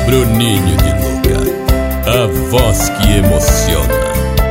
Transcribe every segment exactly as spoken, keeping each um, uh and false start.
Bruninho de Luca, a voz que emociona.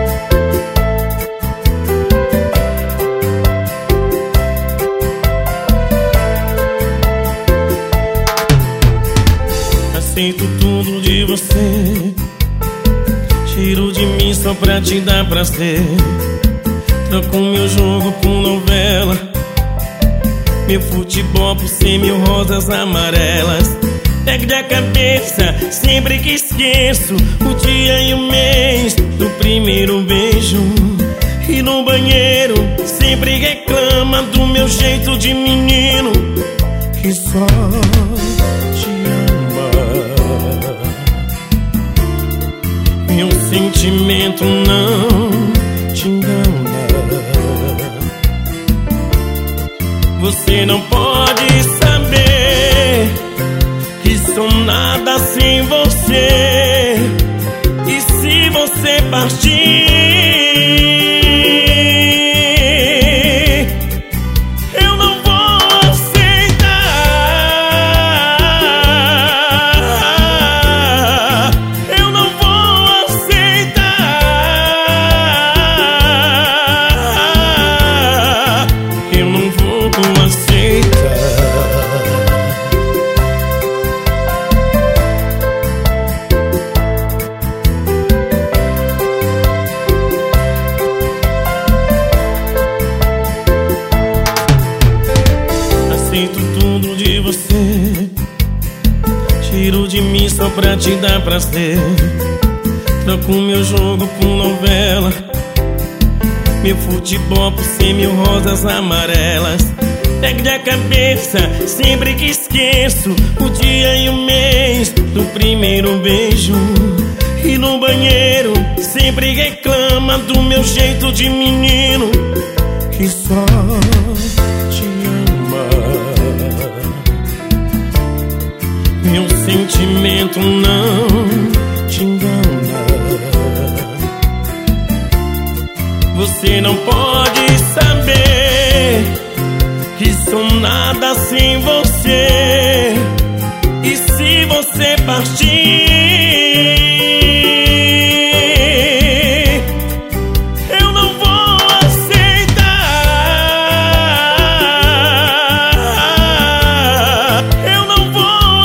Aceito tudo de você, tiro de mim só pra te dar prazer. Troco meu jogo por novela, meu futebol por cem mil rosas amarelas. Pego da cabeça sempre que esqueço o dia e o mês do primeiro beijo. E no banheiro sempre reclama do meu jeito de menino que só te ama. Meu sentimento não te engana. Você não pode saber que sou nada sem você. E se você partir, eu não vou aceitar. Eu não vou aceitar. Eu não vou aceitar. Aceito tudo de você, tiro de mim só pra te dar prazer. Troco meu jogo por novela, meu futebol por cem mil rosas amarelas. Pego da cabeça sempre que esqueço o dia e o mês do primeiro beijo. E no banheiro sempre reclama do meu jeito de menino que só te ama. Meu sentimento não te engana. Você não pode saber que sou nada sem você. E se você partir, eu não vou aceitar. Eu não vou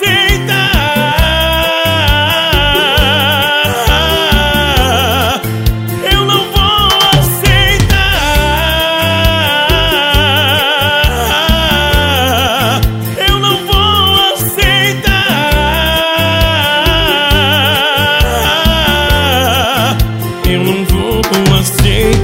aceitar. Eu não vou aceitar. Eu não vou aceitar. Eu não vou aceitar.